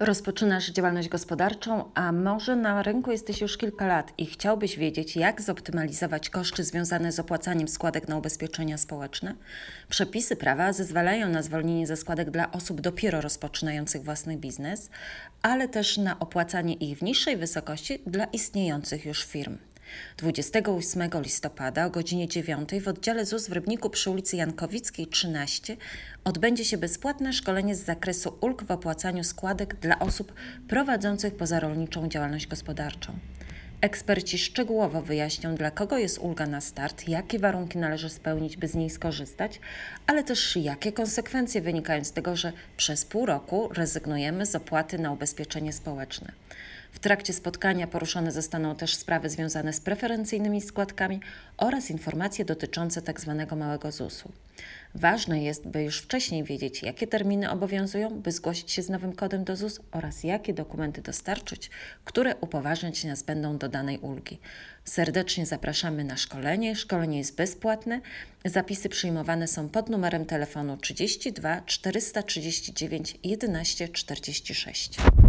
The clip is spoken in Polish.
Rozpoczynasz działalność gospodarczą, a może na rynku jesteś już kilka lat i chciałbyś wiedzieć, jak zoptymalizować koszty związane z opłacaniem składek na ubezpieczenia społeczne? Przepisy prawa zezwalają na zwolnienie ze składek dla osób dopiero rozpoczynających własny biznes, ale też na opłacanie ich w niższej wysokości dla istniejących już firm. 28 listopada o godzinie 9 w oddziale ZUS w Rybniku przy ulicy Jankowickiej 13 odbędzie się bezpłatne szkolenie z zakresu ulg w opłacaniu składek dla osób prowadzących pozarolniczą działalność gospodarczą. Eksperci szczegółowo wyjaśnią, dla kogo jest ulga na start, jakie warunki należy spełnić, by z niej skorzystać, ale też jakie konsekwencje wynikają z tego, że przez pół roku rezygnujemy z opłaty na ubezpieczenie społeczne. W trakcie spotkania poruszone zostaną też sprawy związane z preferencyjnymi składkami oraz informacje dotyczące tzw. małego ZUS-u. Ważne jest, by już wcześniej wiedzieć, jakie terminy obowiązują, by zgłosić się z nowym kodem do ZUS oraz jakie dokumenty dostarczyć, które upoważniać nas będą do danej ulgi. Serdecznie zapraszamy na szkolenie. Szkolenie jest bezpłatne. Zapisy przyjmowane są pod numerem telefonu 32 439 11 46.